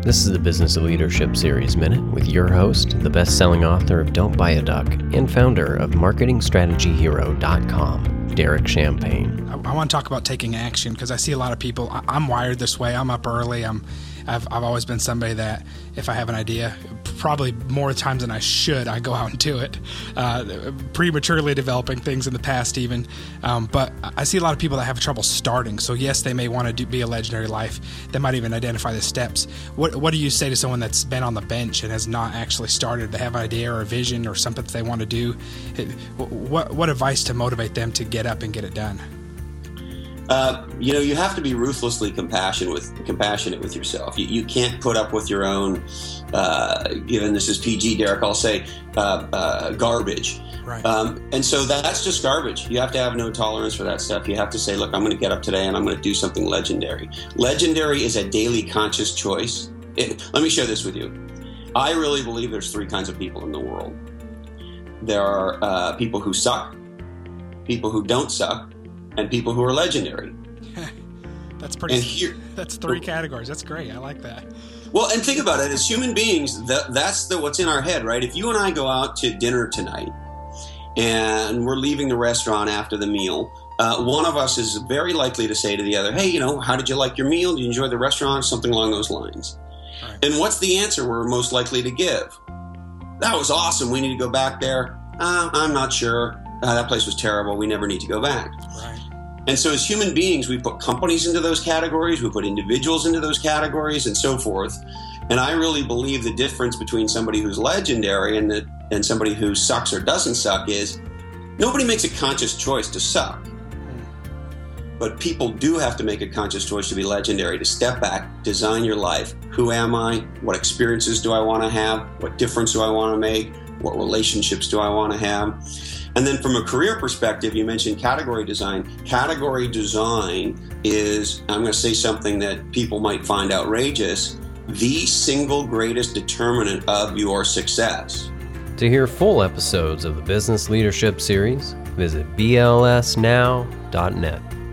This is the Business of Leadership Series Minute with your host, the best-selling author of Don't Buy a Duck and founder of MarketingStrategyHero.com, Derek Champagne. I want to talk about taking action because I see a lot of people. I'm wired this way. I'm up early. I've always been somebody that if I have an idea, probably more times than I should, I go out and do it. Prematurely developing things in the past even. But I see a lot of people that have trouble starting. So yes, they may want to be a legendary life. They might even identify the steps. What do you say to someone that's been on the bench and has not actually started? They have an idea or a vision or something that they want to do. What advice to motivate them to get up and get it done? You have to be ruthlessly compassionate with yourself. You can't put up with your own, given this is PG, Derek, I'll say, garbage. Right. And so that's just garbage. You have to have no tolerance for that stuff. You have to say, look, I'm going to get up today and I'm going to do something legendary. Legendary is a daily conscious choice. Let me share this with you. I really believe there's three kinds of people in the world. There are people who suck, people who don't suck, and people who are legendary. That's pretty. That's three categories. That's great. I like that. Well, and think about it. As human beings, that's what's in our head, right? If you and I go out to dinner tonight, and we're leaving the restaurant after the meal, one of us is very likely to say to the other, "Hey, how did you like your meal? Did you enjoy the restaurant?" Something along those lines. Right. And what's the answer we're most likely to give? That was awesome. We need to go back there. I'm not sure. That place was terrible. We never need to go back. Right. And so as human beings, we put companies into those categories, we put individuals into those categories, and so forth. And I really believe the difference between somebody who's legendary and somebody who sucks or doesn't suck is nobody makes a conscious choice to suck. But people do have to make a conscious choice to be legendary, to step back, design your life. Who am I? What experiences do I want to have? What difference do I want to make? What relationships do I want to have? And then from a career perspective, you mentioned category design. Category design is, I'm going to say something that people might find outrageous, the single greatest determinant of your success. To hear full episodes of the Business Leadership Series, visit blsnow.net.